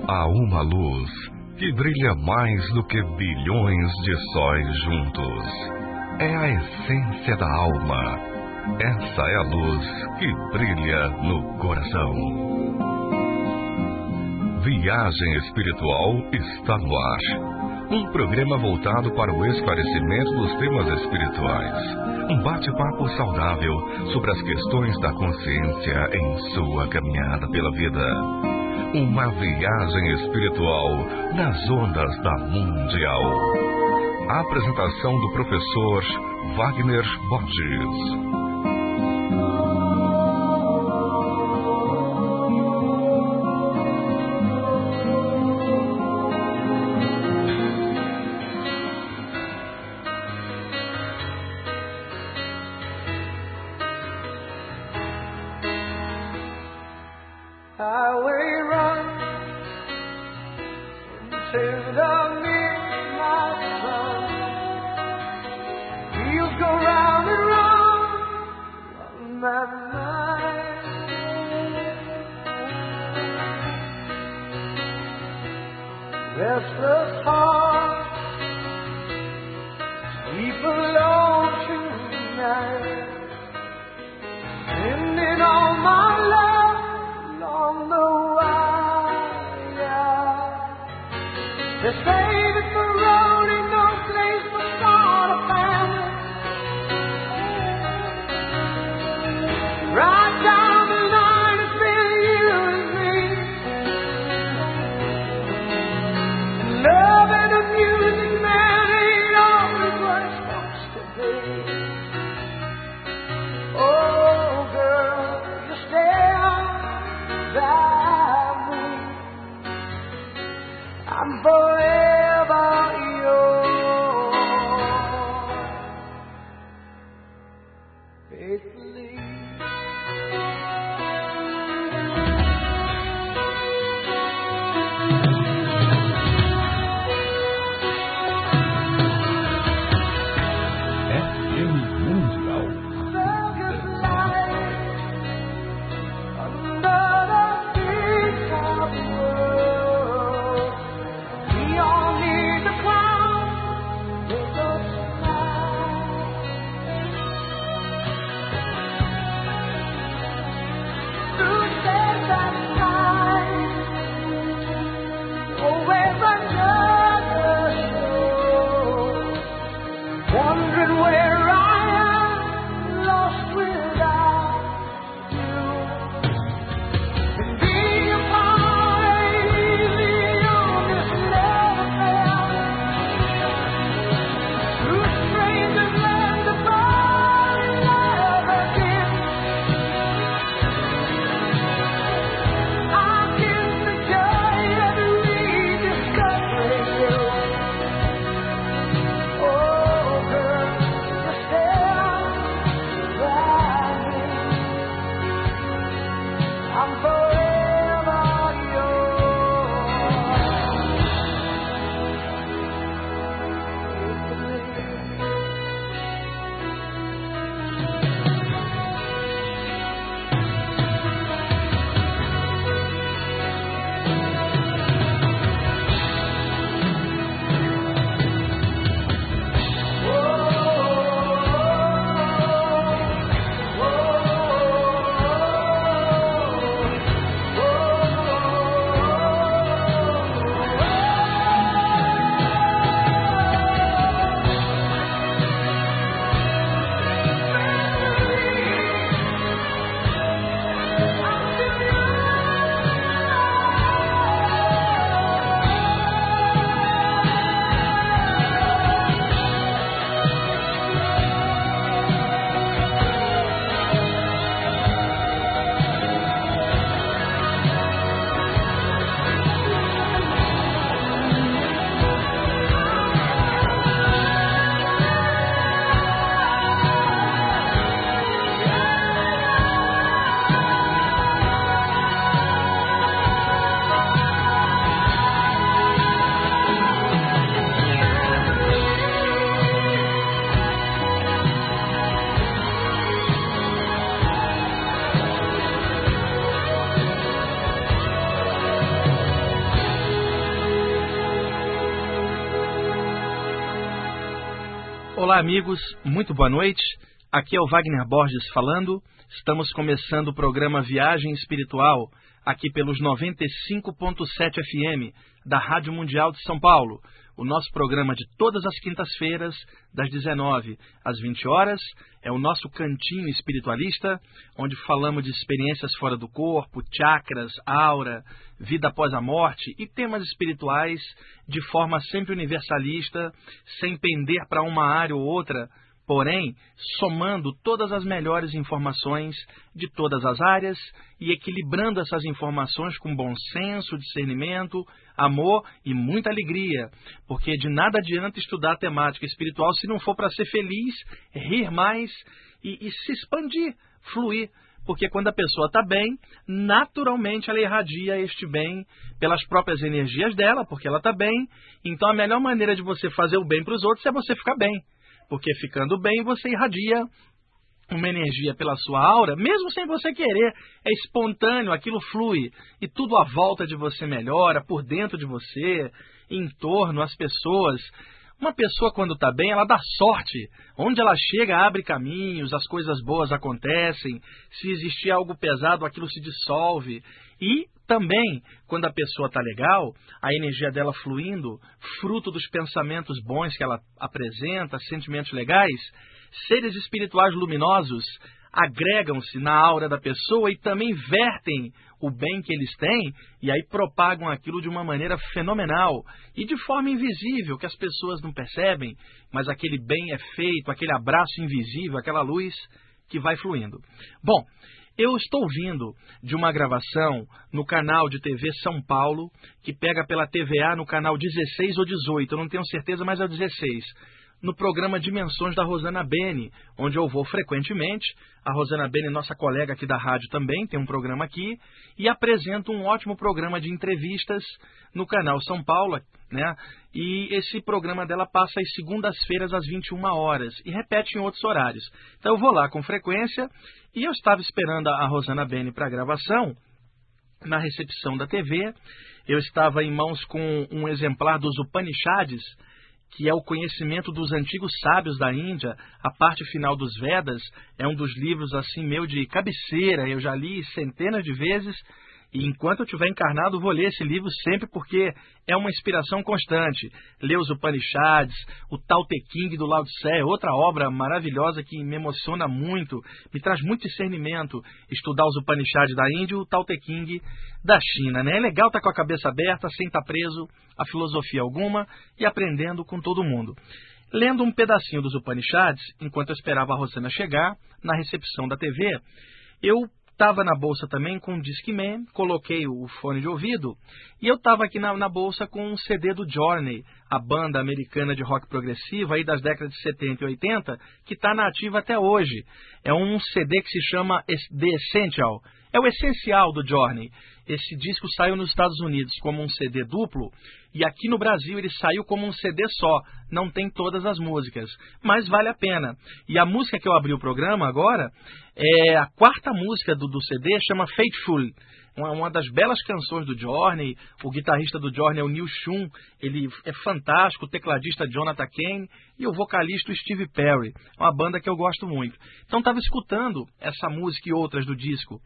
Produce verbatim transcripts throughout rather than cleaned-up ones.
Há uma luz que brilha mais do que bilhões de sóis juntos. É a essência da alma. Essa é a luz que brilha no coração. Viagem Espiritual está no ar. Um programa voltado para o esclarecimento dos temas espirituais. Um bate-papo saudável sobre as questões da consciência em sua caminhada pela vida. Uma viagem espiritual nas ondas da Mundial. A apresentação do professor Wagner Borges. We Olá, amigos, muito boa noite. Aqui é o Wagner Borges falando. Estamos começando o programa Viagem Espiritual, aqui pelos noventa e cinco ponto sete F M da Rádio Mundial de São Paulo. O nosso programa de todas as quintas-feiras, das dezenove às vinte horas, é o nosso cantinho espiritualista, onde falamos de experiências fora do corpo, chakras, aura, vida após a morte e temas espirituais de forma sempre universalista, sem pender para uma área ou outra, porém, somando todas as melhores informações de todas as áreas e equilibrando essas informações com bom senso, discernimento, amor e muita alegria. Porque de nada adianta estudar a temática espiritual se não for para ser feliz, rir mais e, e se expandir, fluir. Porque quando a pessoa está bem, naturalmente ela irradia este bem pelas próprias energias dela, porque ela está bem. Então a melhor maneira de você fazer o bem para os outros é você ficar bem. Porque ficando bem, você irradia uma energia pela sua aura, mesmo sem você querer. É espontâneo, aquilo flui. E tudo à volta de você melhora, por dentro de você, em torno, as pessoas. Uma pessoa, quando está bem, ela dá sorte. Onde ela chega, abre caminhos, as coisas boas acontecem. Se existir algo pesado, aquilo se dissolve. E também, quando a pessoa está legal, a energia dela fluindo, fruto dos pensamentos bons que ela apresenta, sentimentos legais, seres espirituais luminosos agregam-se na aura da pessoa e também vertem o bem que eles têm e aí propagam aquilo de uma maneira fenomenal e de forma invisível, que as pessoas não percebem, mas aquele bem é feito, aquele abraço invisível, aquela luz que vai fluindo. Bom, eu estou vindo de uma gravação no canal de T V São Paulo, que pega pela T V A no canal dezesseis ou dezoito, eu não tenho certeza, mas é o dezesseis, no programa Dimensões da Rosana Beni, onde eu vou frequentemente. A Rosana Beni, nossa colega aqui da rádio também, tem um programa aqui, e apresenta um ótimo programa de entrevistas no canal São Paulo, né? E esse programa dela passa às segundas-feiras às vinte e uma horas e repete em outros horários. Então eu vou lá com frequência e eu estava esperando a Rosana Beni para a gravação na recepção da T V. Eu estava em mãos com um exemplar dos Upanishads, que é o conhecimento dos antigos sábios da Índia. A parte final dos Vedas é um dos livros assim meu de cabeceira, eu já li centenas de vezes, e enquanto eu estiver encarnado vou ler esse livro sempre, porque é uma inspiração constante. Ler os Upanishads, o Tao Te Ching do Lao Tse, é outra obra maravilhosa que me emociona muito, me traz muito discernimento, estudar os Upanishads da Índia e o Tao Te Ching da China, né? É legal estar com a cabeça aberta, sem estar preso a filosofia alguma e aprendendo com todo mundo. Lendo um pedacinho dos Upanishads, enquanto eu esperava a Rosana chegar na recepção da T V, eu estava na bolsa também com um Discman, coloquei o fone de ouvido e eu estava aqui na, na bolsa com um C D do Journey, a banda americana de rock progressivo aí das décadas de setenta e oitenta, que está na ativa até hoje. É um C D que se chama The Essential, é o essencial do Journey. Esse disco saiu nos Estados Unidos como um C D duplo e aqui no Brasil ele saiu como um C D só. Não tem todas as músicas, mas vale a pena. E a música que eu abri o programa agora é a quarta música do, do C D, chama Faithful. Uma, uma das belas canções do Journey. O guitarrista do Journey é o Neil Schon, ele é fantástico, o tecladista Jonathan Cain e o vocalista Steve Perry. Uma banda que eu gosto muito. Então estava escutando essa música e outras do disco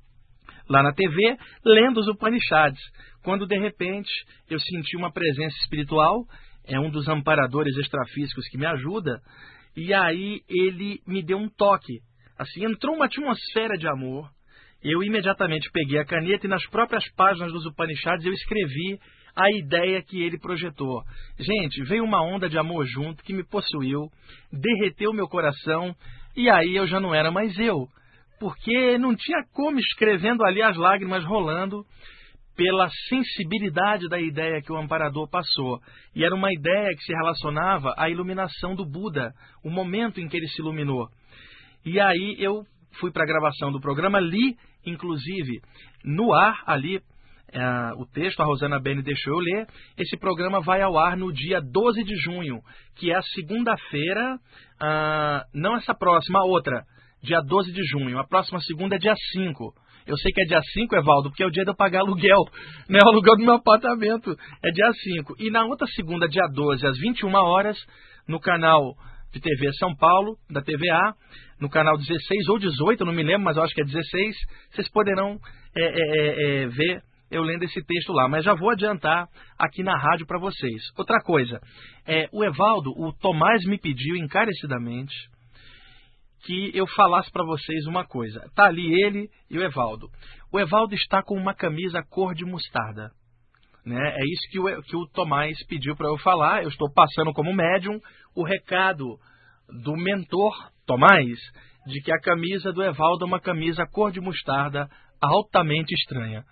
lá na T V, lendo os Upanishads, quando de repente eu senti uma presença espiritual, é um dos amparadores extrafísicos que me ajuda, e aí ele me deu um toque, assim, entrou uma atmosfera de amor. Eu imediatamente peguei a caneta e nas próprias páginas dos Upanishads eu escrevi a ideia que ele projetou. Gente, veio uma onda de amor junto que me possuiu, derreteu meu coração, e aí eu já não era mais eu, porque não tinha como, escrevendo ali, as lágrimas rolando pela sensibilidade da ideia que o amparador passou. E era uma ideia que se relacionava à iluminação do Buda, o momento em que ele se iluminou. E aí eu fui para a gravação do programa, li, inclusive, no ar ali, uh, o texto, a Rosana Beni deixou eu ler. Esse programa vai ao ar no dia doze de junho, que é a segunda-feira, uh, não essa próxima, a outra, dia doze de junho. A próxima segunda é dia cinco. Eu sei que é dia cinco, Evaldo, porque é o dia de eu pagar aluguel, né? O aluguel do meu apartamento é dia cinco. E na outra segunda, dia doze, às vinte e uma horas, no canal de T V São Paulo, da T V A, no canal dezesseis ou dezoito, não me lembro, mas eu acho que é dezesseis. Vocês poderão é, é, é, ver eu lendo esse texto lá, mas já vou adiantar aqui na rádio para vocês. Outra coisa, é, o Evaldo, o Tomás me pediu encarecidamente que eu falasse para vocês uma coisa. Tá ali ele e o Evaldo. O Evaldo está com uma camisa cor de mostarda. Né? É isso que o, que o Tomás pediu para eu falar. Eu estou passando como médium o recado do mentor Tomás de que a camisa do Evaldo é uma camisa cor de mostarda altamente estranha.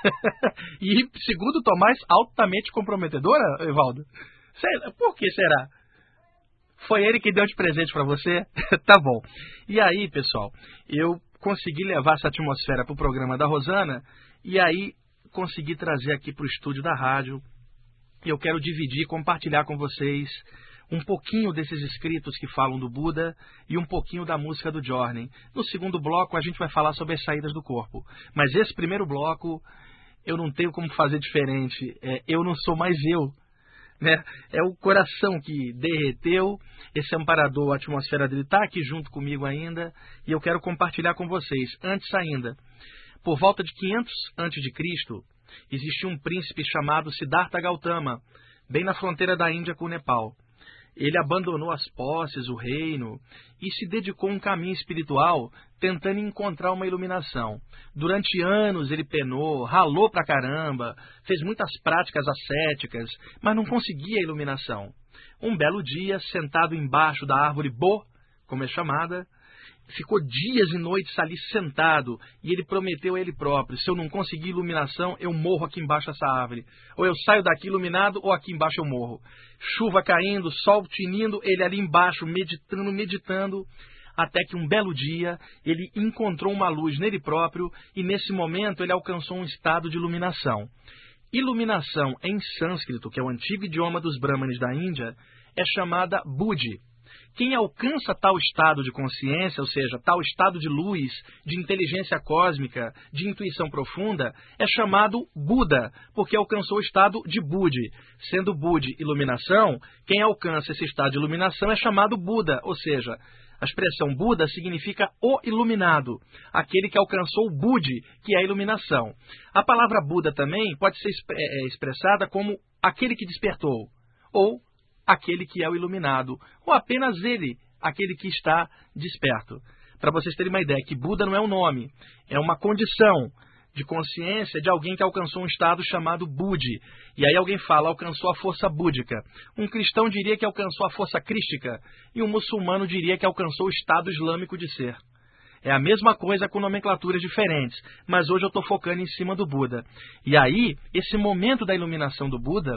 E, segundo o Tomás, altamente comprometedora, Evaldo? Por que será? Foi ele que deu de presente para você? Tá bom. E aí, pessoal, eu consegui levar essa atmosfera para o programa da Rosana e aí consegui trazer aqui para o estúdio da rádio. E eu quero dividir, compartilhar com vocês um pouquinho desses escritos que falam do Buda e um pouquinho da música do Journey. No segundo bloco, a gente vai falar sobre as saídas do corpo. Mas esse primeiro bloco, eu não tenho como fazer diferente. É, eu não sou mais eu. Né? É o coração que derreteu, esse amparador, a atmosfera dele está aqui junto comigo ainda, e eu quero compartilhar com vocês. Antes ainda, por volta de quinhentos antes de Cristo, existia um príncipe chamado Siddhartha Gautama, bem na fronteira da Índia com o Nepal. Ele abandonou as posses, o reino, e se dedicou a um caminho espiritual, tentando encontrar uma iluminação. Durante anos ele penou, ralou pra caramba, fez muitas práticas ascéticas, mas não conseguia a iluminação. Um belo dia, sentado embaixo da árvore Bo, como é chamada, ficou dias e noites ali sentado, e ele prometeu a ele próprio: se eu não conseguir iluminação, eu morro aqui embaixo dessa árvore. Ou eu saio daqui iluminado, ou aqui embaixo eu morro. Chuva caindo, sol tinindo, ele ali embaixo meditando, meditando, até que um belo dia ele encontrou uma luz nele próprio, e nesse momento ele alcançou um estado de iluminação. Iluminação em sânscrito, que é o antigo idioma dos brahmanes da Índia, é chamada Buddhi. Quem alcança tal estado de consciência, ou seja, tal estado de luz, de inteligência cósmica, de intuição profunda, é chamado Buda, porque alcançou o estado de Buddhi. Sendo Buddhi iluminação, quem alcança esse estado de iluminação é chamado Buda, ou seja, a expressão Buda significa o iluminado, aquele que alcançou o Buddhi, que é a iluminação. A palavra Buda também pode ser expressada como aquele que despertou, ou aquele que é o iluminado, ou apenas ele, aquele que está desperto. Para vocês terem uma ideia, que Buda não é um nome, é uma condição de consciência de alguém que alcançou um estado chamado Buddhi. E aí alguém fala, alcançou a força búdica. Um cristão diria que alcançou a força crística, e um muçulmano diria que alcançou o estado islâmico de ser. É a mesma coisa com nomenclaturas diferentes, mas hoje eu estou focando em cima do Buda. E aí, esse momento da iluminação do Buda,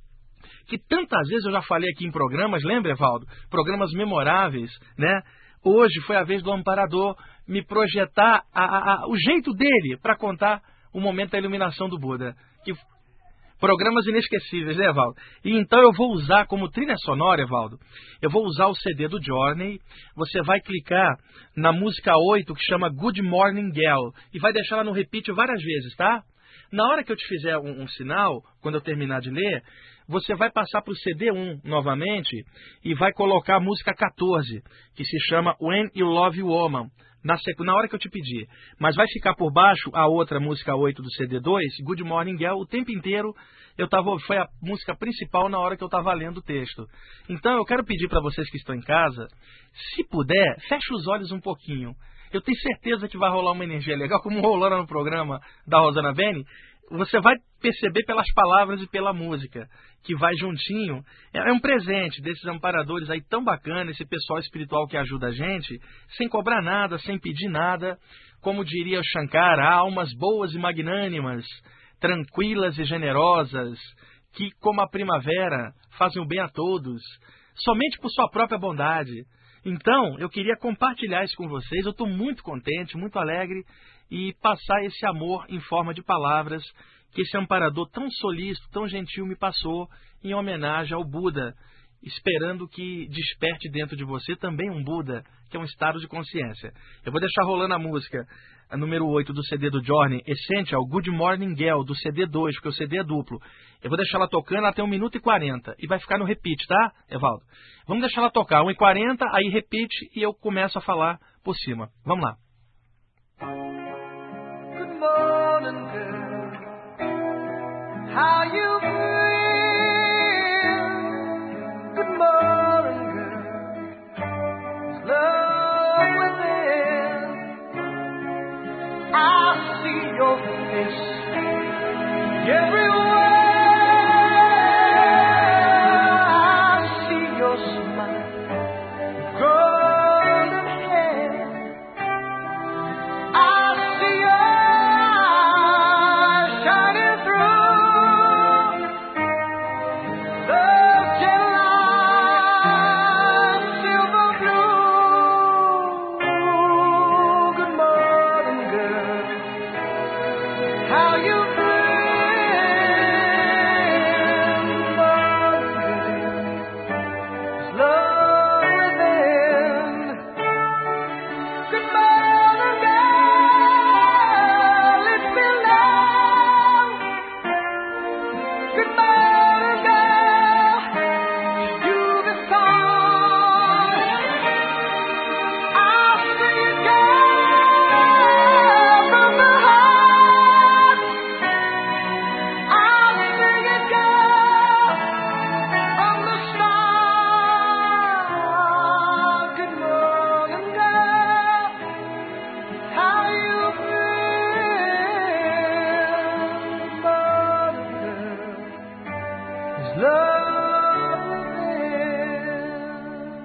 que tantas vezes eu já falei aqui em programas, lembra, Evaldo? Programas memoráveis, né? Hoje foi a vez do amparador me projetar a, a, a, o jeito dele para contar o momento da iluminação do Buda. Que, programas inesquecíveis, né, Evaldo? E então eu vou usar como trilha sonora, Evaldo, eu vou usar o C D do Journey. Você vai clicar na música oito, que chama Good Morning Girl, e vai deixar ela no repeat várias vezes, tá? Na hora que eu te fizer um, um sinal, quando eu terminar de ler, você vai passar para o C D um novamente e vai colocar a música quatorze, que se chama When You Love Woman, na, na hora que eu te pedir. Mas vai ficar por baixo a outra música oito do C D dois, Good Morning Girl, o tempo inteiro. Eu tava, foi a música principal na hora que eu estava lendo o texto. Então eu quero pedir para vocês que estão em casa, se puder, feche os olhos um pouquinho. Eu tenho certeza que vai rolar uma energia legal, como rolou no programa da Rosana Beni. Você vai perceber pelas palavras e pela música, que vai juntinho. É um presente desses amparadores aí tão bacana, esse pessoal espiritual que ajuda a gente, sem cobrar nada, sem pedir nada. Como diria o Shankara, almas boas e magnânimas, tranquilas e generosas, que, como a primavera, fazem o bem a todos, somente por sua própria bondade. Então, eu queria compartilhar isso com vocês. Eu estou muito contente, muito alegre, e passar esse amor em forma de palavras que esse amparador tão solícito, tão gentil me passou em homenagem ao Buda, esperando que desperte dentro de você também um Buda, que é um estado de consciência. Eu vou deixar rolando a música, a número oito do C D do Journey, Essential, Good Morning Girl, do C D dois, porque o C D é duplo. Eu vou deixar ela tocando até um minuto e quarenta, e vai ficar no repeat, tá, Evaldo? Vamos deixar ela tocar, um e quarenta, aí repeat, e eu começo a falar por cima. Vamos lá. Good morning, girl. How you feel? Good morning, girl. There's love within. I see your face everywhere. I see your smile, golden hair. I see your eyes shining through those gentle eyes, silver blue. Good morning, girl. How you been? Morning, girl. There's love within. Good morning, girl. It's been long. Good morning, girl. You the song. I'll sing it, girl, from the heart. I'll sing it, girl, from the start. Good morning, girl. How you feel, morning, girl? There's love within.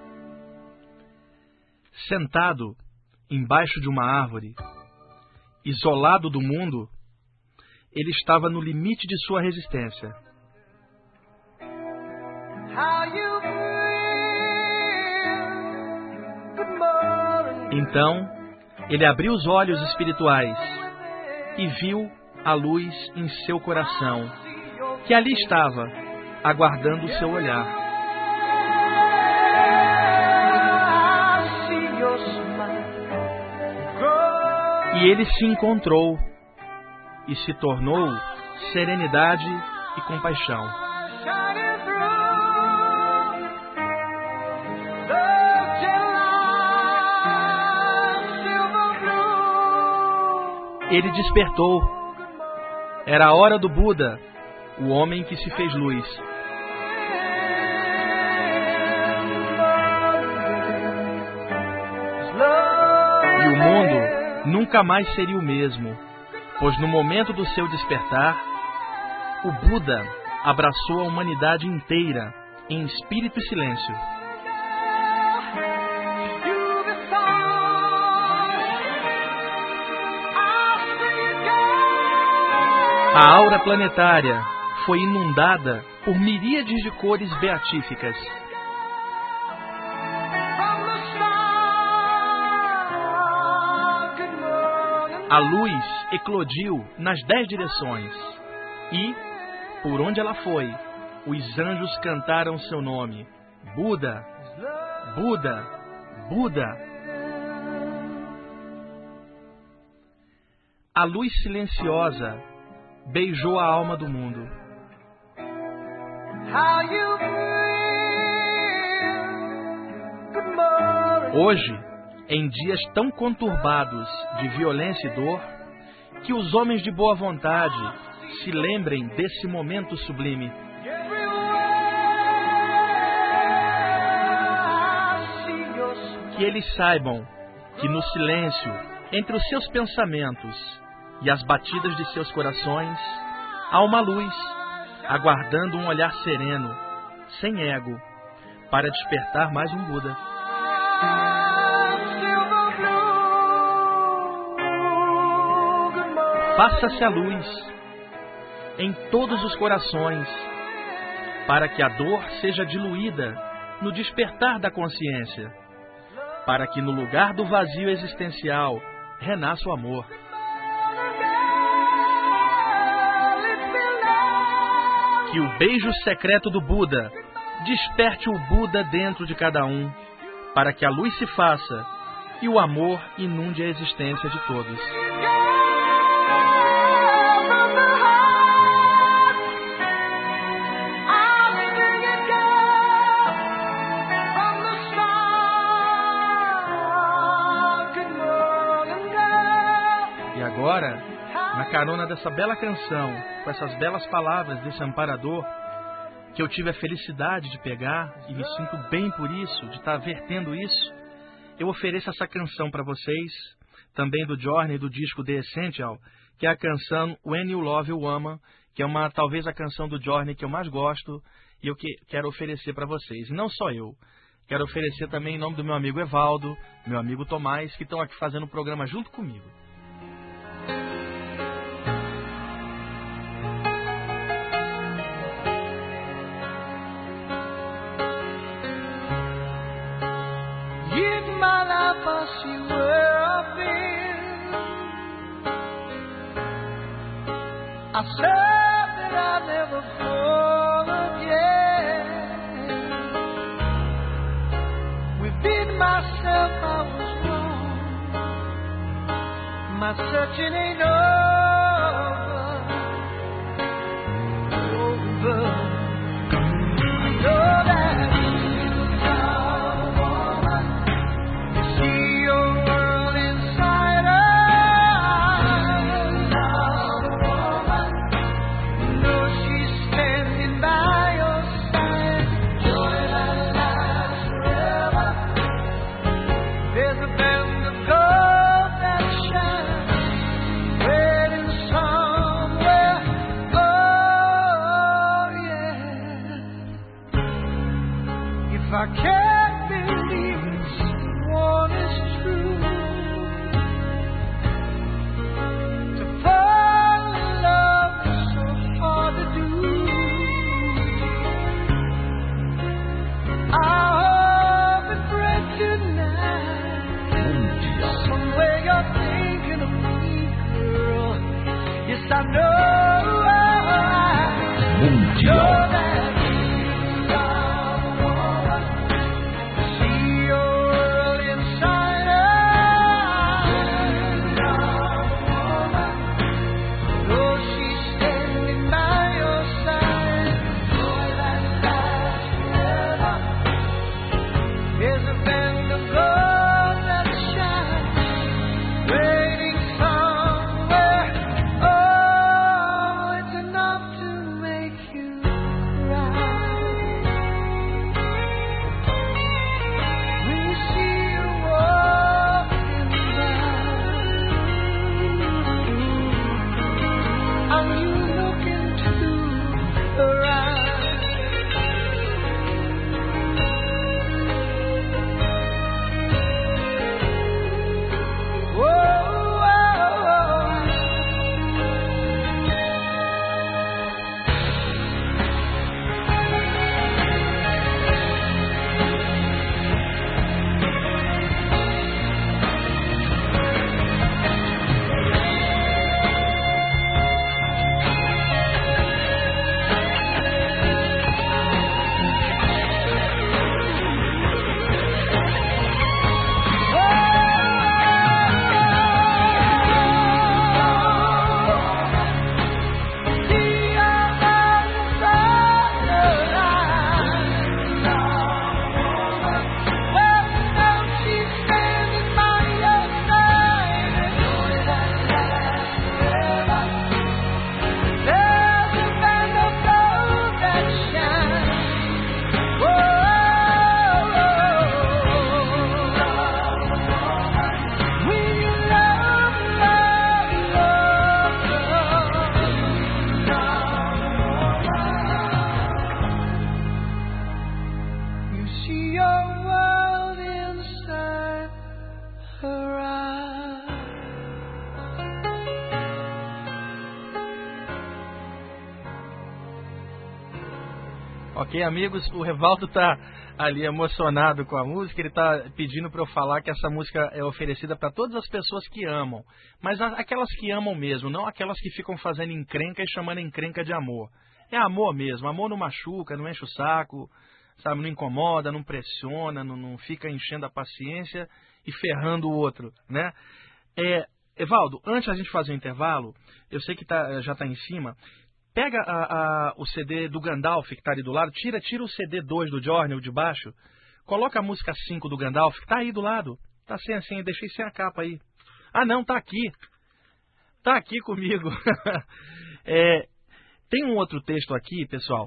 Sentado embaixo de uma árvore, isolado do mundo, ele estava no limite de sua resistência. How you feel, good morning. Então, ele abriu os olhos espirituais e viu a luz em seu coração, que ali estava, aguardando o seu olhar. I see your smile, golden. E ele se encontrou e se tornou serenidade e compaixão. Shining through those gentle eyes, silver blue. Ele despertou. Era a hora do Buda, o homem que se fez luz. E o mundo nunca mais seria o mesmo, pois no momento do seu despertar, o Buda abraçou a humanidade inteira em espírito e silêncio. You the song. I'll sing it, girl. A aura planetária foi inundada por miríades de cores beatíficas. From the start. Good morning. A luz eclodiu nas dez direções e, por onde ela foi, os anjos cantaram seu nome: Buda, Buda, Buda. A luz silenciosa beijou a alma do mundo. How you feel, good morning. Hoje, em dias tão conturbados de violência e dor, que os homens de boa vontade se lembrem desse momento sublime. Que eles saibam que no silêncio, entre os seus pensamentos e as batidas de seus corações, há uma luz, aguardando um olhar sereno, sem ego, para despertar mais um Buda. Faça-se a luz em todos os corações, para que a dor seja diluída no despertar da consciência, para que no lugar do vazio existencial renasça o amor. Que o beijo secreto do Buda desperte o Buda dentro de cada um, para que a luz se faça e o amor inunde a existência de todos. E agora, na carona dessa bela canção, com essas belas palavras desse amparador, que eu tive a felicidade de pegar e me sinto bem por isso, de estar vertendo isso, eu ofereço essa canção para vocês, também do Journey, do disco The Essential, que é a canção When You Love a Woman, que é uma, talvez a canção do Journey que eu mais gosto e eu que, quero oferecer para vocês. E não só eu, quero oferecer também em nome do meu amigo Evaldo, meu amigo Tomás, que estão aqui fazendo o programa junto comigo. I see where I've been. I said that I'd never fall again. Within myself I was wrong. My searching ain't over. Over. I know that. I can't believe this one is true. To fall in love is so hard to do. I hope and pray tonight somewhere you're thinking of me, girl. Yes, I know. Mundial. Ok, amigos, o Evaldo está ali emocionado com a música, ele está pedindo para eu falar que essa música é oferecida para todas as pessoas que amam, mas aquelas que amam mesmo, não aquelas que ficam fazendo encrenca e chamando encrenca de amor. É amor mesmo, amor não machuca, não enche o saco, sabe? Não incomoda, não pressiona, não, não fica enchendo a paciência e ferrando o outro, né? É, Evaldo, antes da gente fazer o intervalo, eu sei que tá, já está em cima, pega a, a, o C D do Gandalf que está ali do lado, tira, tira o C D dois do Journey, o de baixo, coloca a música cinco do Gandalf, que está aí do lado, tá sem assim, eu deixei sem a capa aí. Ah não, tá aqui, tá aqui comigo. é, tem um outro texto aqui, pessoal,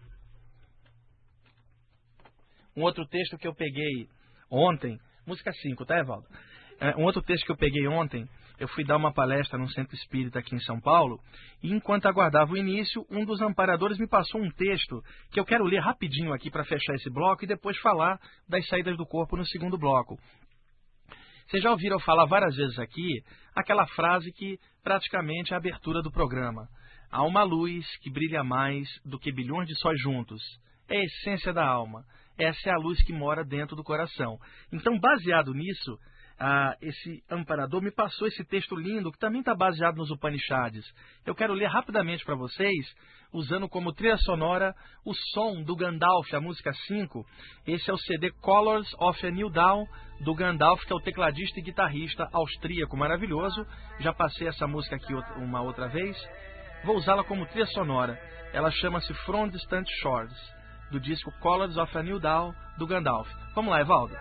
um outro texto que eu peguei ontem, música cinco, tá, Evaldo? É, um outro texto que eu peguei ontem, eu fui dar uma palestra num centro espírita aqui em São Paulo, e enquanto aguardava o início, um dos amparadores me passou um texto que eu quero ler rapidinho aqui para fechar esse bloco e depois falar das saídas do corpo no segundo bloco. Vocês já ouviram falar várias vezes aqui aquela frase que praticamente é a abertura do programa. Há uma luz que brilha mais do que bilhões de sóis juntos. É a essência da alma. Essa é a luz que mora dentro do coração. Então, baseado nisso, ah, esse amparador me passou esse texto lindo que também está baseado nos Upanishads. Eu quero ler rapidamente para vocês, usando como trilha sonora o som do Gandalf, a música cinco. Esse é o C D Colors of a New Dawn do Gandalf, que é o tecladista e guitarrista austríaco maravilhoso. Já passei essa música aqui uma outra vez. Vou usá-la como trilha sonora. Ela chama-se From Distant Shores, do disco Colors of a New Dawn do Gandalf. Vamos lá, Evaldo.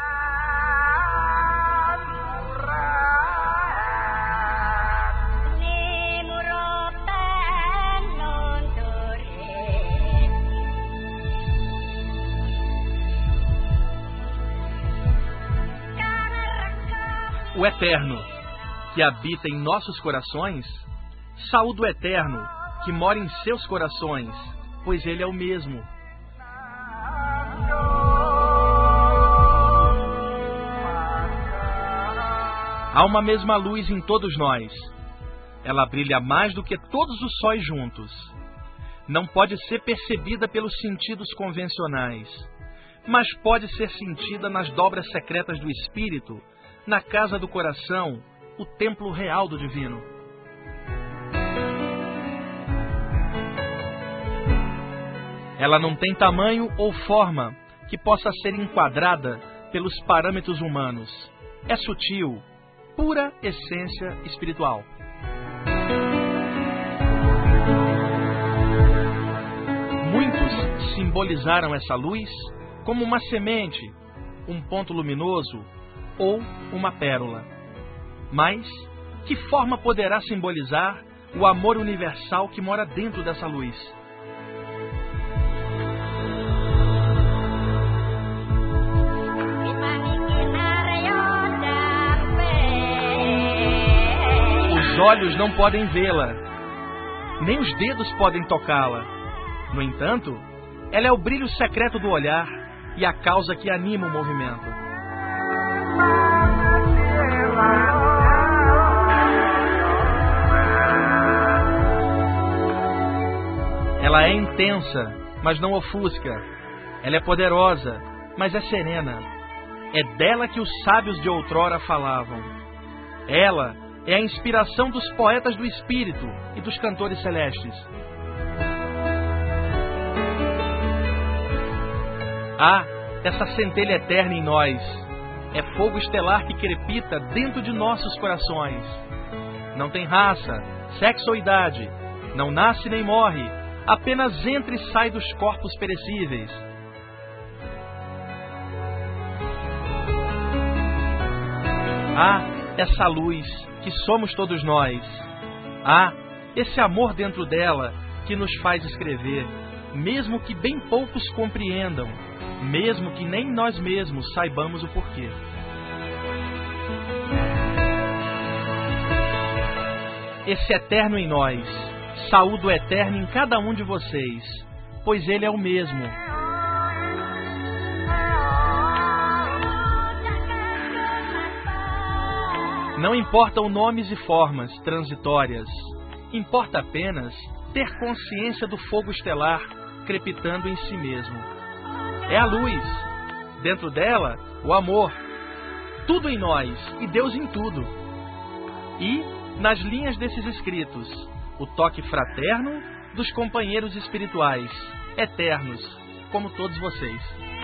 O Eterno, que habita em nossos corações, saúde o Eterno, que mora em seus corações, pois Ele é o mesmo. Há uma mesma luz em todos nós. Ela brilha mais do que todos os sóis juntos. Não pode ser percebida pelos sentidos convencionais, mas pode ser sentida nas dobras secretas do Espírito, na casa do coração, o templo real do divino. Ela não tem tamanho ou forma que possa ser enquadrada pelos parâmetros humanos. É sutil, pura essência espiritual. Muitos simbolizaram essa luz como uma semente, um ponto luminoso ou uma pérola. Mas que forma poderá simbolizar o amor universal que mora dentro dessa luz? Os olhos não podem vê-la, nem os dedos podem tocá-la. No entanto, ela é o brilho secreto do olhar e a causa que anima o movimento. Ela é intensa, mas não ofusca. Ela é poderosa, mas é serena. É dela que os sábios de outrora falavam. Ela é a inspiração dos poetas do espírito e dos cantores celestes. Há essa centelha eterna em nós. É fogo estelar que crepita dentro de nossos corações. Não tem raça, sexo ou idade. Não nasce nem morre. Apenas entra e sai dos corpos perecíveis. Há essa luz que somos todos nós. Há esse amor dentro dela que nos faz escrever, mesmo que bem poucos compreendam, mesmo que nem nós mesmos saibamos o porquê. Esse eterno em nós, saúdo eterno em cada um de vocês, pois Ele é o mesmo. Não importam nomes e formas transitórias, importa apenas ter consciência do fogo estelar crepitando em si mesmo. É a luz, dentro dela, o amor, tudo em nós e Deus em tudo. E, nas linhas desses escritos, o toque fraterno dos companheiros espirituais, eternos, como todos vocês.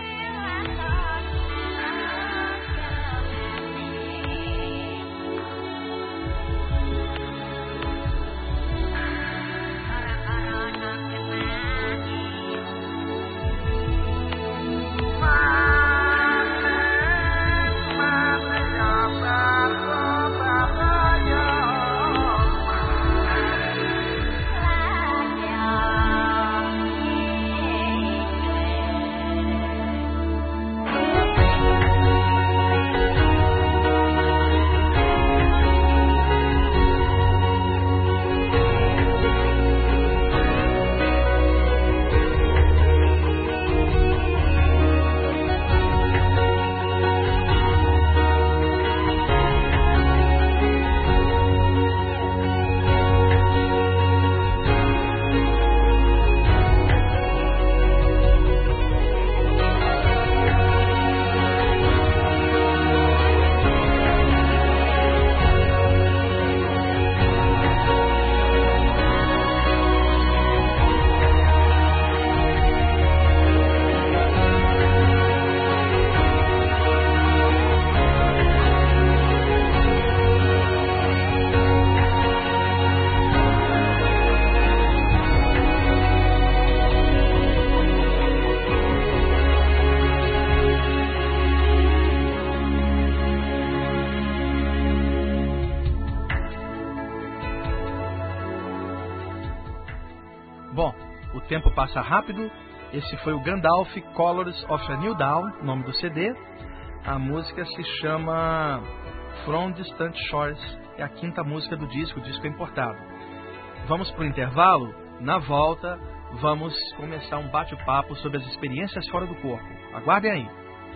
Bom, o tempo passa rápido. Esse foi o Gandalf Colors of a New Dawn, nome do C D. A música se chama From Distant Shores. É a quinta música do disco, o disco é importado. Vamos para o intervalo. Na volta, vamos começar um bate-papo sobre as experiências fora do corpo. Aguardem aí.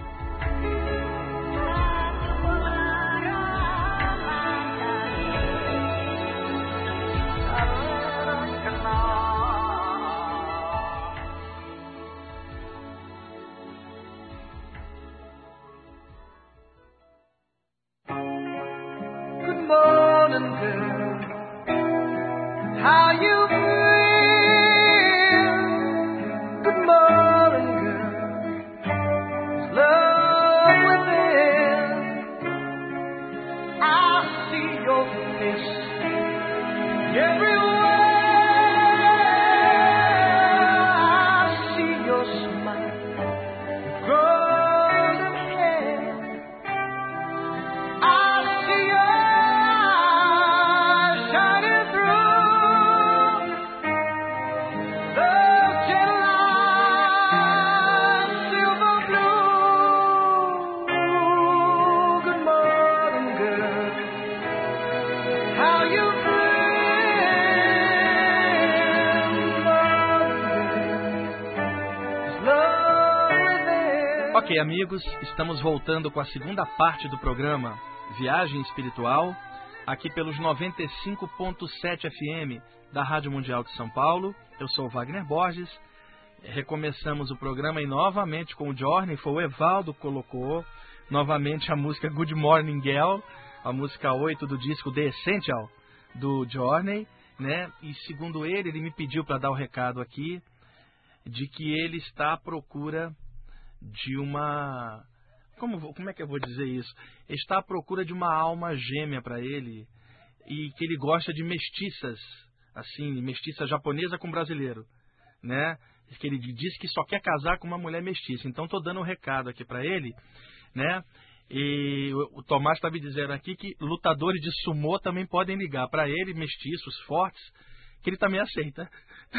Ok, amigos, estamos voltando com a segunda parte do programa Viagem Espiritual, aqui pelos noventa e cinco ponto sete F M da Rádio Mundial de São Paulo. Eu sou o Wagner Borges. Recomeçamos o programa e novamente com o Journey, foi o Evaldo que colocou novamente a música Good Morning Girl, a música oito do disco The Essential do Journey, né? E segundo ele, ele me pediu para dar o recado aqui de que ele está à procura de uma... Como, como é que eu vou dizer isso? Ele está à procura de uma alma gêmea para ele e que ele gosta de mestiças, assim, mestiça japonesa com brasileiro, né? Que ele diz que só quer casar com uma mulher mestiça. Então estou dando um recado aqui para ele, né? E o Tomás está me dizendo aqui que lutadores de sumô também podem ligar para ele, mestiços fortes, que ele também aceita.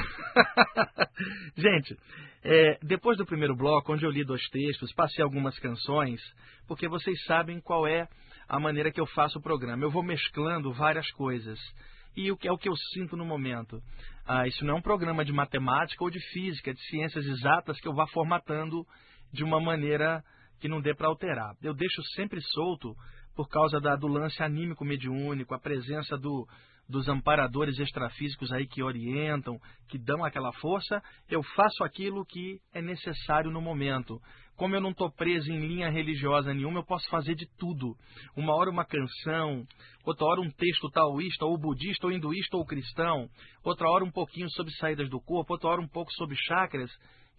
Gente, é, depois do primeiro bloco, onde eu li dois textos, passei algumas canções, porque vocês sabem qual é a maneira que eu faço o programa. Eu vou mesclando várias coisas. E o que é o que eu sinto no momento? Ah, isso não é um programa de matemática ou de física, de ciências exatas que eu vá formatando de uma maneira que não dê para alterar. Eu deixo sempre solto por causa da, do lance anímico mediúnico, a presença do, dos amparadores extrafísicos aí que orientam, que dão aquela força. Eu faço aquilo que é necessário no momento. Como eu não estou preso em linha religiosa nenhuma, eu posso fazer de tudo. Uma hora uma canção, outra hora um texto taoísta, ou budista, ou hinduísta, ou cristão. Outra hora um pouquinho sobre saídas do corpo, outra hora um pouco sobre chakras. E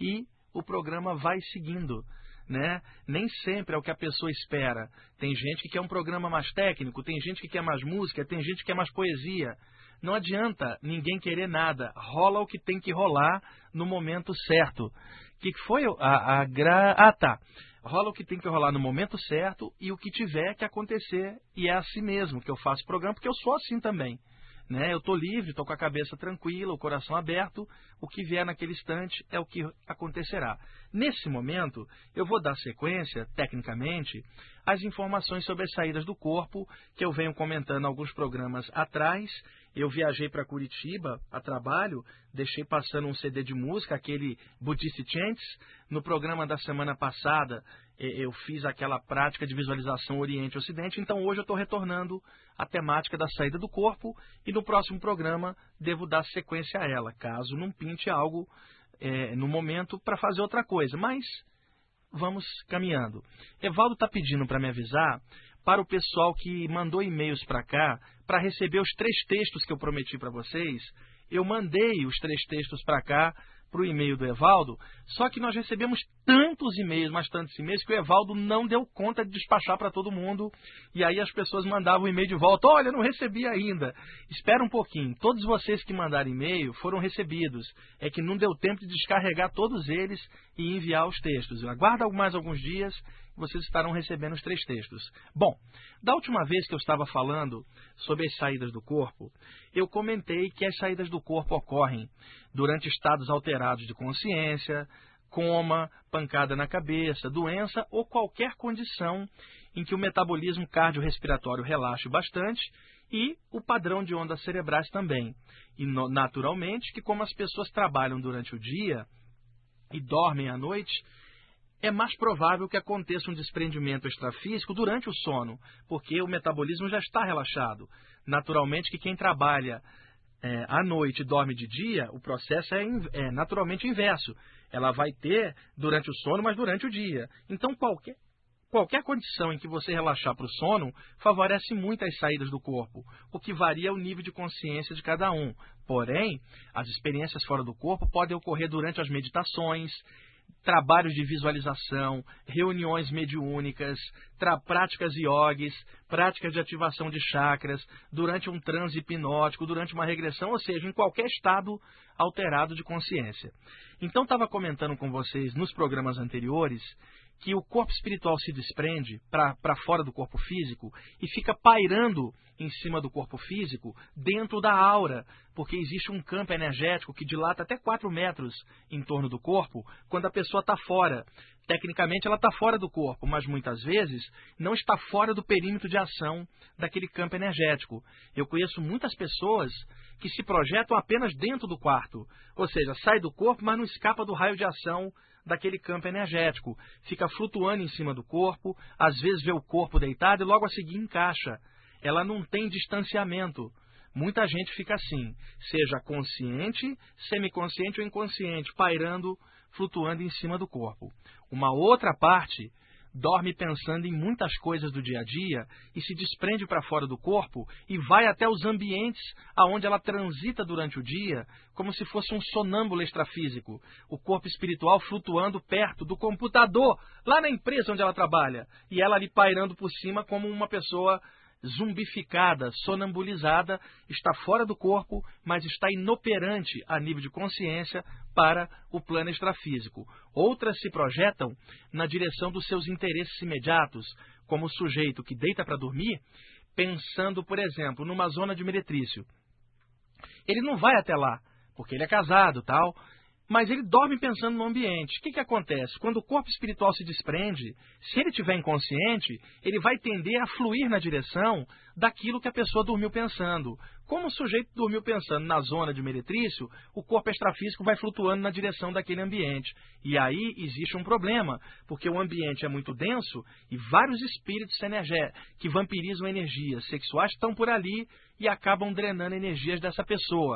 o programa vai seguindo, né? Nem sempre é o que a pessoa espera. Tem gente que quer um programa mais técnico, tem gente que quer mais música, tem gente que quer mais poesia. Não adianta ninguém querer nada. Rola o que tem que rolar no momento certo. O que foi a, a gra... Ah, tá. Rola o que tem que rolar no momento certo e o que tiver que acontecer. E é assim mesmo que eu faço o programa, porque eu sou assim também. Né? Eu estou livre, estou com a cabeça tranquila, o coração aberto. O que vier naquele instante é o que acontecerá. Nesse momento, eu vou dar sequência, tecnicamente, às informações sobre as saídas do corpo, que eu venho comentando alguns programas atrás. Eu viajei para Curitiba a trabalho, deixei passando um C D de música, aquele Buddhist Chants. No programa da semana passada, eu fiz aquela prática de visualização Oriente-Ocidente. Então, hoje eu estou retornando à temática da saída do corpo e no próximo programa devo dar sequência a ela, caso não pinte algo é, no momento para fazer outra coisa. Mas vamos caminhando. Evaldo está pedindo para me avisar para o pessoal que mandou e-mails para cá, para receber os três textos que eu prometi para vocês. Eu mandei os três textos para cá, para o e-mail do Evaldo, só que nós recebemos tantos e-mails, mas tantos e-mails, que o Evaldo não deu conta de despachar para todo mundo, e aí as pessoas mandavam o e-mail de volta. Olha, não recebi ainda. Espera um pouquinho, todos vocês que mandaram e-mail foram recebidos, é que não deu tempo de descarregar todos eles e enviar os textos. Aguarda mais alguns dias, vocês estarão recebendo os três textos. Bom, da última vez que eu estava falando sobre as saídas do corpo, eu comentei que as saídas do corpo ocorrem durante estados alterados de consciência, coma, pancada na cabeça, doença ou qualquer condição em que o metabolismo cardiorrespiratório relaxe bastante e o padrão de ondas cerebrais também. E, naturalmente, que como as pessoas trabalham durante o dia e dormem à noite, é mais provável que aconteça um desprendimento extrafísico durante o sono, porque o metabolismo já está relaxado. Naturalmente que quem trabalha é, à noite e dorme de dia, o processo é, é naturalmente inverso. Ela vai ter durante o sono, mas durante o dia. Então, qualquer, qualquer condição em que você relaxar para o sono, favorece muito as saídas do corpo, o que varia o nível de consciência de cada um. Porém, as experiências fora do corpo podem ocorrer durante as meditações, trabalhos de visualização, reuniões mediúnicas, práticas yogis, práticas de ativação de chakras, durante um transe hipnótico, durante uma regressão, ou seja, em qualquer estado alterado de consciência. Então, estava comentando com vocês nos programas anteriores que o corpo espiritual se desprende para fora do corpo físico e fica pairando em cima do corpo físico dentro da aura, porque existe um campo energético que dilata até quatro metros em torno do corpo quando a pessoa está fora. Tecnicamente ela está fora do corpo, mas muitas vezes não está fora do perímetro de ação daquele campo energético. Eu conheço muitas pessoas que se projetam apenas dentro do quarto, ou seja, sai do corpo, mas não escapa do raio de ação daquele campo energético. Fica flutuando em cima do corpo, às vezes vê o corpo deitado e logo a seguir encaixa. Ela não tem distanciamento. Muita gente fica assim, seja consciente, semiconsciente ou inconsciente, pairando, flutuando em cima do corpo. Uma outra parte dorme pensando em muitas coisas do dia a dia e se desprende para fora do corpo e vai até os ambientes aonde ela transita durante o dia, como se fosse um sonâmbulo extrafísico. O corpo espiritual flutuando perto do computador, lá na empresa onde ela trabalha, e ela ali pairando por cima como uma pessoa zumbificada, sonambulizada, está fora do corpo, mas está inoperante a nível de consciência para o plano extrafísico. Outras se projetam na direção dos seus interesses imediatos, como o sujeito que deita para dormir, pensando, por exemplo, numa zona de meretrício. Ele não vai até lá, porque ele é casado, tal, mas ele dorme pensando no ambiente. O que, que acontece? Quando o corpo espiritual se desprende, se ele estiver inconsciente, ele vai tender a fluir na direção daquilo que a pessoa dormiu pensando. Como o sujeito dormiu pensando na zona de meretrício, o corpo extrafísico vai flutuando na direção daquele ambiente. E aí existe um problema, porque o ambiente é muito denso e vários espíritos energéticos que vampirizam energias sexuais estão por ali e acabam drenando energias dessa pessoa.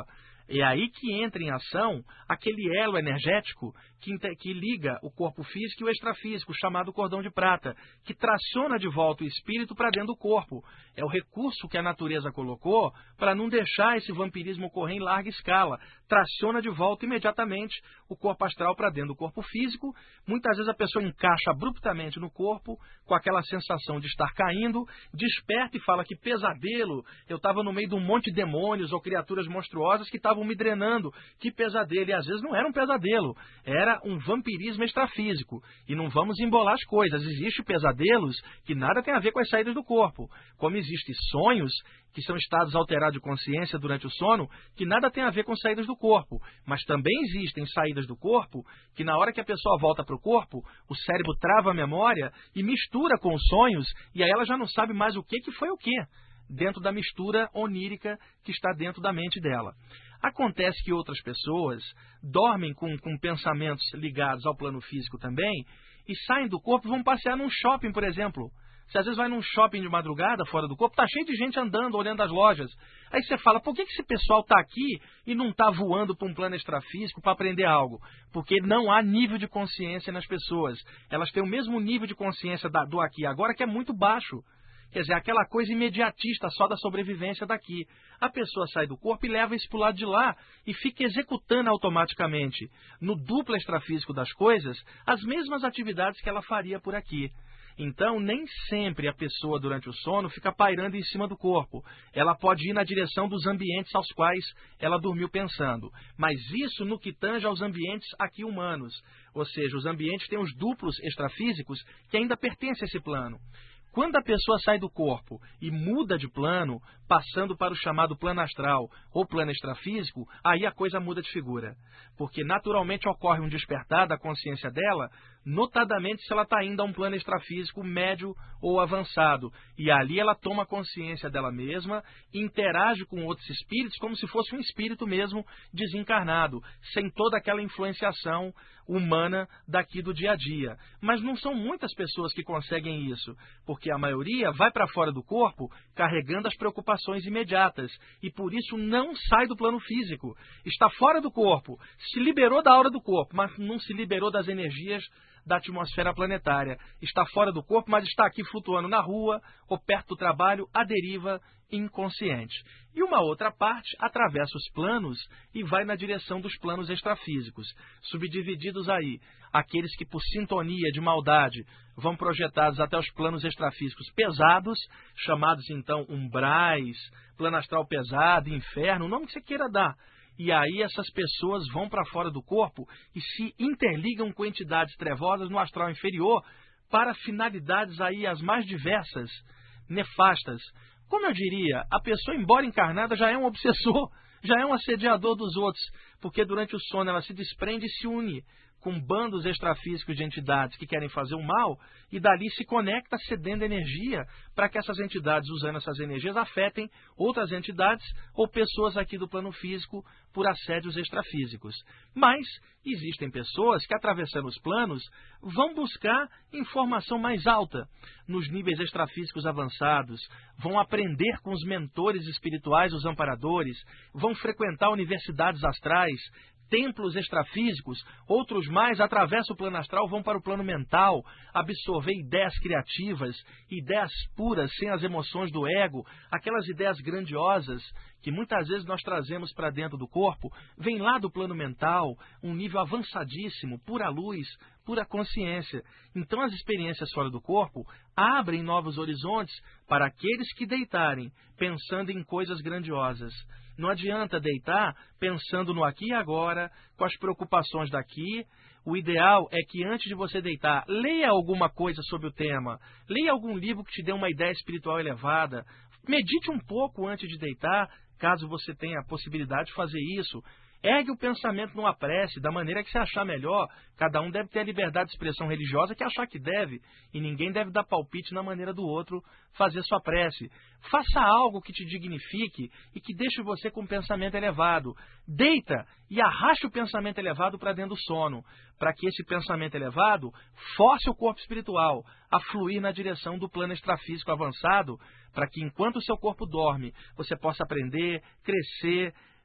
É aí que entra em ação aquele elo energético que, que liga o corpo físico e o extrafísico, chamado cordão de prata, que traciona de volta o espírito para dentro do corpo. É o recurso que a natureza colocou para não deixar esse vampirismo ocorrer em larga escala. Traciona de volta imediatamente o corpo astral para dentro do corpo físico. Muitas vezes a pessoa encaixa abruptamente no corpo, com aquela sensação de estar caindo, desperta e fala que pesadelo, eu estava no meio de um monte de demônios ou criaturas monstruosas que estavam me drenando. Que pesadelo! E às vezes não era um pesadelo, era um vampirismo extrafísico. E não vamos embolar as coisas. Existem pesadelos que nada tem a ver com as saídas do corpo, como existem sonhos, que são estados alterados de consciência durante o sono, que nada tem a ver com saídas do corpo. Mas também existem saídas do corpo, que na hora que a pessoa volta para o corpo, o cérebro trava a memória e mistura com os sonhos, e aí ela já não sabe mais o que, que foi o que, dentro da mistura onírica que está dentro da mente dela. Acontece que outras pessoas dormem com, com pensamentos ligados ao plano físico também, e saem do corpo e vão passear num shopping, por exemplo. Você às vezes vai num shopping de madrugada, fora do corpo, está cheio de gente andando, olhando as lojas. Aí você fala, por que que esse pessoal está aqui e não está voando para um plano extrafísico para aprender algo? Porque não há nível de consciência nas pessoas. Elas têm o mesmo nível de consciência da, do aqui e agora, que é muito baixo. Quer dizer, aquela coisa imediatista só da sobrevivência daqui. A pessoa sai do corpo e leva isso para o lado de lá e fica executando automaticamente, no duplo extrafísico das coisas, as mesmas atividades que ela faria por aqui. Então, nem sempre a pessoa, durante o sono, fica pairando em cima do corpo. Ela pode ir na direção dos ambientes aos quais ela dormiu pensando. Mas isso no que tange aos ambientes aqui humanos. Ou seja, os ambientes têm os duplos extrafísicos que ainda pertencem a esse plano. Quando a pessoa sai do corpo e muda de plano, passando para o chamado plano astral ou plano extrafísico, aí a coisa muda de figura. Porque naturalmente ocorre um despertar da consciência dela, notadamente se ela está indo a um plano extrafísico médio ou avançado. E ali ela toma consciência dela mesma, interage com outros espíritos como se fosse um espírito mesmo desencarnado, sem toda aquela influenciação humana daqui do dia a dia. Mas não são muitas pessoas que conseguem isso, porque a maioria vai para fora do corpo carregando as preocupações imediatas e por isso não sai do plano físico. Está fora do corpo, se liberou da aura do corpo, mas não se liberou das energias da atmosfera planetária. Está fora do corpo, mas está aqui flutuando na rua ou perto do trabalho, à deriva, inconsciente. E uma outra parte atravessa os planos e vai na direção dos planos extrafísicos, subdivididos aí. Aqueles que por sintonia de maldade vão projetados até os planos extrafísicos pesados, chamados então umbrais, plano astral pesado, inferno, o nome que você queira dar. E aí essas pessoas vão para fora do corpo e se interligam com entidades trevosas no astral inferior para finalidades aí as mais diversas, nefastas. Como eu diria, a pessoa, embora encarnada, já é um obsessor, já é um assediador dos outros, porque durante o sono ela se desprende e se une com bandos extrafísicos de entidades que querem fazer o mal, e dali se conecta cedendo energia para que essas entidades, usando essas energias, afetem outras entidades ou pessoas aqui do plano físico por assédios extrafísicos. Mas existem pessoas que, atravessando os planos, vão buscar informação mais alta nos níveis extrafísicos avançados, vão aprender com os mentores espirituais, os amparadores, vão frequentar universidades astrais, templos extrafísicos, outros mais atravessam o plano astral, vão para o plano mental, absorver ideias criativas, ideias puras, sem as emoções do ego, aquelas ideias grandiosas que muitas vezes nós trazemos para dentro do corpo, vem lá do plano mental, um nível avançadíssimo, pura luz, pura consciência. Então as experiências fora do corpo abrem novos horizontes para aqueles que deitarem, pensando em coisas grandiosas. Não adianta deitar pensando no aqui e agora, com as preocupações daqui. O ideal é que antes de você deitar, leia alguma coisa sobre o tema, leia algum livro que te dê uma ideia espiritual elevada, medite um pouco antes de deitar, caso você tenha a possibilidade de fazer isso. Ergue o pensamento numa prece, da maneira que você achar melhor. Cada um deve ter a liberdade de expressão religiosa que achar que deve, e ninguém deve dar palpite na maneira do outro fazer sua prece. Faça algo que te dignifique e que deixe você com um pensamento elevado. Deita e arraste o pensamento elevado para dentro do sono, para que esse pensamento elevado force o corpo espiritual a fluir na direção do plano extrafísico avançado, para que enquanto o seu corpo dorme, você possa aprender, crescer,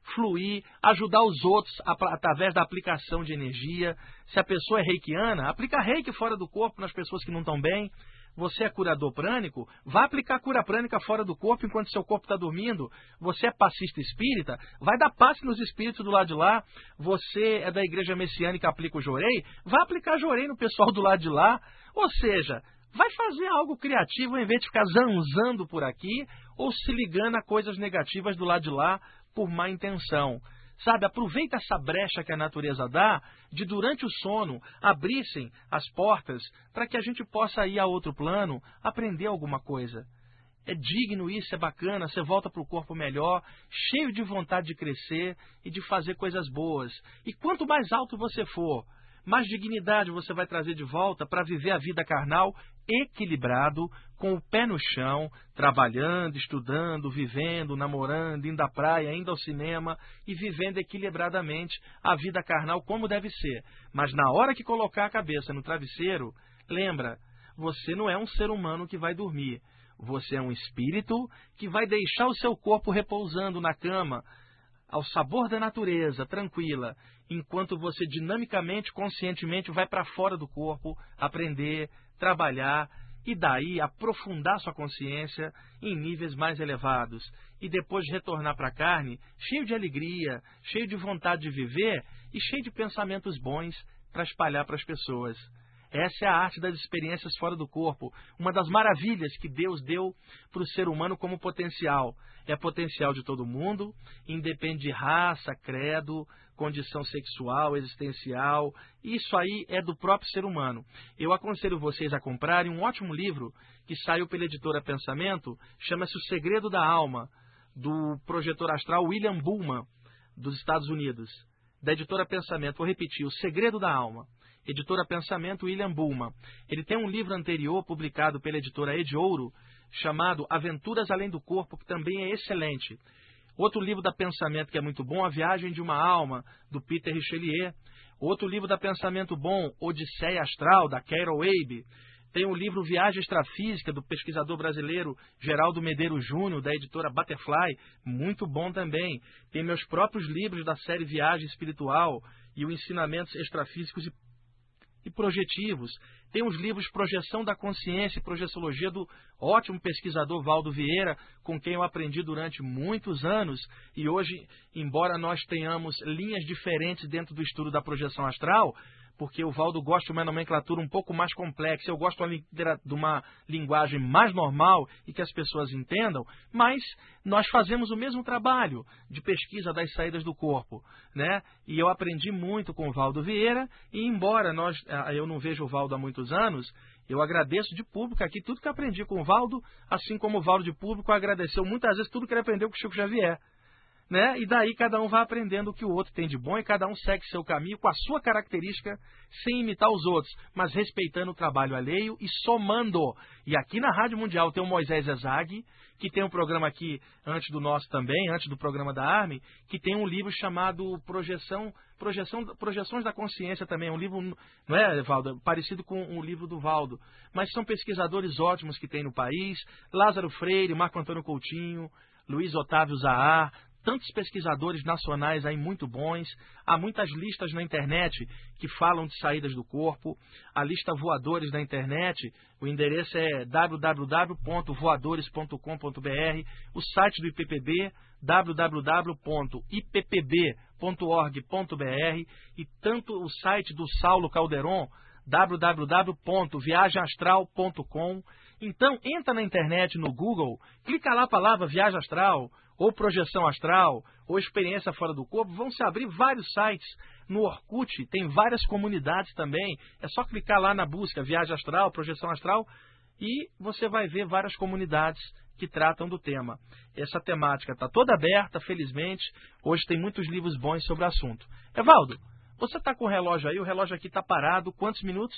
fluir, ajudar os outros através da aplicação de energia. Se a pessoa é reikiana, aplica reiki fora do corpo nas pessoas que não estão bem. Você é curador prânico, vai aplicar cura prânica fora do corpo enquanto seu corpo está dormindo. Você é passista espírita, vai dar passe nos espíritos do lado de lá. Você é da igreja messiânica, aplica o jorei, vai aplicar jorei no pessoal do lado de lá. Ou seja, vai fazer algo criativo em vez de ficar zanzando por aqui ou se ligando a coisas negativas do lado de lá por má intenção. Sabe, aproveita essa brecha que a natureza dá de, durante o sono, abrissem as portas para que a gente possa ir a outro plano, aprender alguma coisa. É digno isso, é bacana, você volta para o corpo melhor, cheio de vontade de crescer e de fazer coisas boas. E quanto mais alto você for, mais dignidade você vai trazer de volta para viver a vida carnal equilibrado, com o pé no chão, trabalhando, estudando, vivendo, namorando, indo à praia, indo ao cinema e vivendo equilibradamente a vida carnal como deve ser. Mas na hora que colocar a cabeça no travesseiro, lembra, você não é um ser humano que vai dormir. Você é um espírito que vai deixar o seu corpo repousando na cama, ao sabor da natureza, tranquila, enquanto você dinamicamente, conscientemente vai para fora do corpo, aprender, trabalhar e daí aprofundar sua consciência em níveis mais elevados. E depois retornar para a carne cheio de alegria, cheio de vontade de viver e cheio de pensamentos bons para espalhar para as pessoas. Essa é a arte das experiências fora do corpo, uma das maravilhas que Deus deu para o ser humano como potencial. É potencial de todo mundo, independe de raça, credo, condição sexual, existencial. Isso aí é do próprio ser humano. Eu aconselho vocês a comprarem um ótimo livro que saiu pela editora Pensamento, chama-se O Segredo da Alma, do projetor astral William Buhlman, dos Estados Unidos. Da editora Pensamento, vou repetir, O Segredo da Alma. Editora Pensamento, William Buhlman. Ele tem um livro anterior, publicado pela editora Ed Ouro, chamado Aventuras Além do Corpo, que também é excelente. Outro livro da Pensamento que é muito bom, A Viagem de uma Alma, do Peter Richelieu. Outro livro da Pensamento bom, Odisseia Astral, da Carol Weibe. Tem o livro Viagem Extrafísica, do pesquisador brasileiro Geraldo Medeiros Júnior, da editora Butterfly, muito bom também. Tem meus próprios livros da série Viagem Espiritual e o Ensinamentos Extrafísicos e e projetivos. Tem os livros Projeção da Consciência e Projeciologia do ótimo pesquisador Valdo Vieira, com quem eu aprendi durante muitos anos. E hoje, embora nós tenhamos linhas diferentes dentro do estudo da projeção astral, porque o Valdo gosta de uma nomenclatura um pouco mais complexa, eu gosto de uma linguagem mais normal e que as pessoas entendam, mas nós fazemos o mesmo trabalho de pesquisa das saídas do corpo, né? E eu aprendi muito com o Valdo Vieira, e embora nós, eu não vejo o Valdo há muitos anos, eu agradeço de público aqui tudo que aprendi com o Valdo, assim como o Valdo de público agradeceu muitas vezes tudo que ele aprendeu com o Chico Xavier. Né? E daí cada um vai aprendendo o que o outro tem de bom e cada um segue seu caminho com a sua característica, sem imitar os outros, mas respeitando o trabalho alheio e somando. E aqui na Rádio Mundial tem o Moisés Ezag, que tem um programa aqui antes do nosso também, antes do programa da Arme, que tem um livro chamado Projeção, Projeção, Projeções da Consciência também, um livro, não é, Valdo? Parecido com o livro do Valdo. Mas são pesquisadores ótimos que tem no país, Lázaro Freire, Marco Antônio Coutinho, Luiz Otávio Zahar, tantos pesquisadores nacionais aí muito bons. Há muitas listas na internet que falam de saídas do corpo. A lista Voadores na internet, o endereço é w w w ponto voadores ponto com ponto b r. O site do I P P B, w w w ponto i p p b ponto org ponto b r. E tanto o site do Saulo Calderon, w w w ponto viagem astral ponto com. Então, entra na internet, no Google, clica lá a palavra Viagem Astral, ou Projeção Astral, ou Experiência Fora do Corpo, vão se abrir vários sites. No Orkut tem várias comunidades também. É só clicar lá na busca Viagem Astral, Projeção Astral, e você vai ver várias comunidades que tratam do tema. Essa temática está toda aberta, felizmente. Hoje tem muitos livros bons sobre o assunto. Evaldo, você está com o relógio aí? O relógio aqui está parado. Quantos minutos?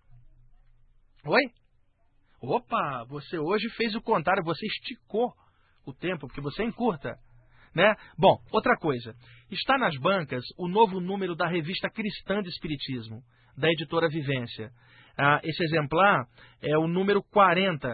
Oi? Opa, você hoje fez o contrário, você esticou o tempo, porque você encurta, né? Bom, outra coisa, está nas bancas o novo número da revista Cristã de Espiritismo, da editora Vivência. Ah, esse exemplar é o número quarenta,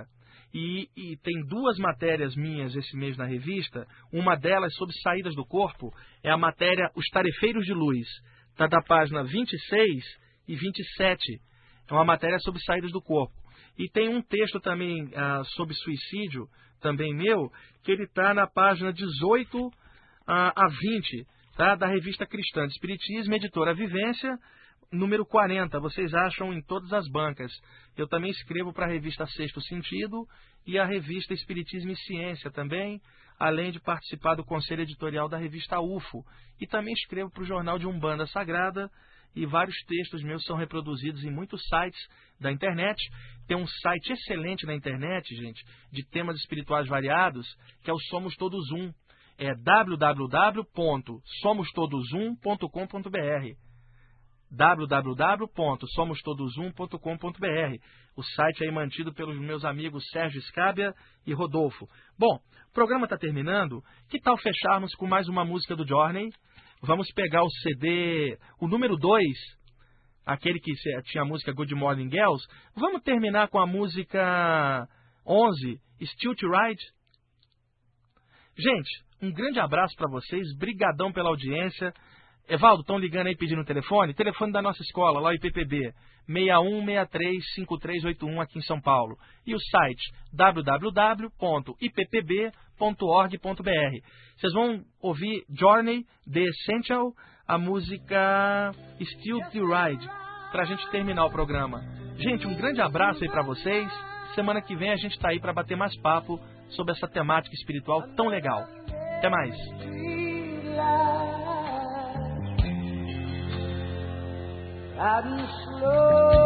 E, e tem duas matérias minhas esse mês na revista. Uma delas sobre saídas do corpo é a matéria Os Tarefeiros de Luz. Está da página vinte e seis e vinte e sete. É uma matéria sobre saídas do corpo. E tem um texto também ah, sobre suicídio, também meu, que ele está na página dezoito a vinte, tá? Da revista Cristã de Espiritismo, editora Vivência, número quarenta. Vocês acham em todas as bancas. Eu também escrevo para a revista Sexto Sentido e a revista Espiritismo e Ciência também, além de participar do conselho editorial da revista U F O. E também escrevo para o jornal de Umbanda Sagrada, e vários textos meus são reproduzidos em muitos sites da internet. Tem um site excelente na internet, gente, de temas espirituais variados, que é o Somos Todos Um. É w w w ponto somos todos um ponto com ponto b r. w w w ponto somos todos um ponto com ponto b r. O site é mantido pelos meus amigos Sérgio Scábia e Rodolfo. Bom, o programa está terminando. Que tal fecharmos com mais uma música do Journey? Vamos pegar o C D, o número dois, aquele que tinha a música Good Morning Girls. Vamos terminar com a música onze, Still to Ride. Gente, um grande abraço para vocês, brigadão pela audiência. Evaldo, estão ligando aí pedindo o telefone? Telefone da nossa escola, lá o I P P B, seis um seis três cinco três oito um aqui em São Paulo. E o site w w w ponto i p p b ponto org ponto b r. Vocês vão ouvir Journey, The Essential, a música Still to Ride, para a gente terminar o programa. Gente, um grande abraço aí para vocês. Semana que vem a gente está aí para bater mais papo sobre essa temática espiritual tão legal. Até mais. Riding slow